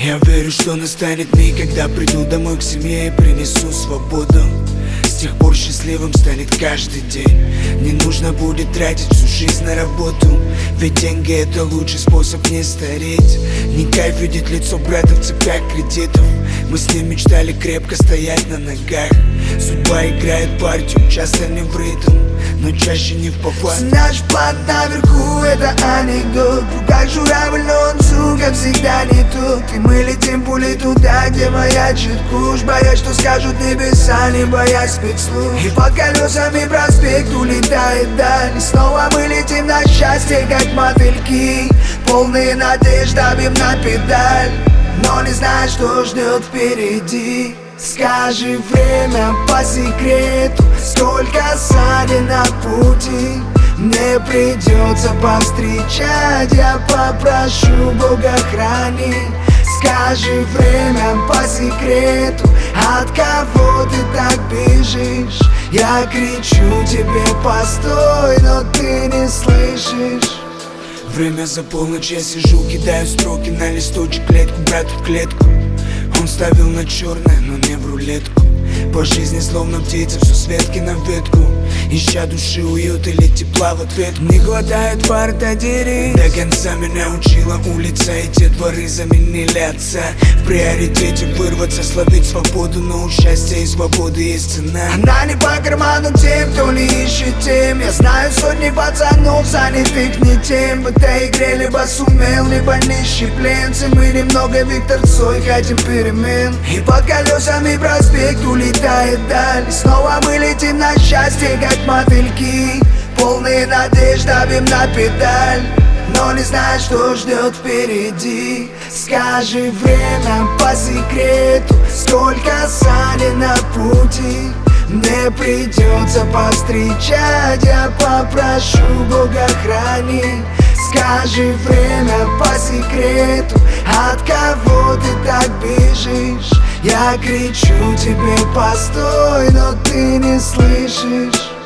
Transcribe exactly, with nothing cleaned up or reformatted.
Я верю, что настанет миг, когда приду домой к семье и принесу свободу. С тех пор счастливым станет каждый день. Не нужно будет тратить всю жизнь на работу, ведь деньги — это лучший способ не стареть. Не кайф видеть лицо брата в цепях кредитов. Мы с ним мечтали крепко стоять на ногах. Судьба играет партию, часто не в ритм, но чаще не в попад. Наш план наверху — это анекдот. Как журавль, но он, сука, всегда не тут. И мы летим пулей туда, где маячит куш. Боясь, что скажут небеса, не боясь спецслужб. И под колесами проспект улетает даль. И снова мы летим на счастье, как мотыльки, полные надежд, давим на педаль, но не знаешь, что ждет впереди. Скажи время по секрету, сколько сани на пути мне придется повстречать. Я попрошу Бога храни. Скажи время по секрету, от кого ты так бежишь? Я кричу тебе постой, но ты не слышишь. Время за полночь, я сижу, кидаю строки на листочек, клетку брату в клетку. Он ставил на черное, но не в рулетку. По жизни словно птица, все с ветки на ветку, ища души уют или тепла в ответ. Не хватает пар, дери. До конца меня учила улица, и те дворы заменили отца. В приоритете вырваться, словить свободу, но у счастья и свободы есть цена. Она не по карману тем, кто не ищет тем. Я знаю сотни пацанов, занятых не тем. В этой игре либо сумел, либо нищий пленцы. Мы немного Виктор Цой, хотим перемен. И под колесами проспект улетает даль. И снова мы летим на счастье, как мотыльки, полные надежд, давим на педаль, но не знаешь, что ждет впереди. Скажи время по секрету, сколько сани на пути мне придется повстречать. Я попрошу Бога храни. Скажи время по секрету, от кого ты так бежишь? Я кричу тебе постой, но ты не слышишь.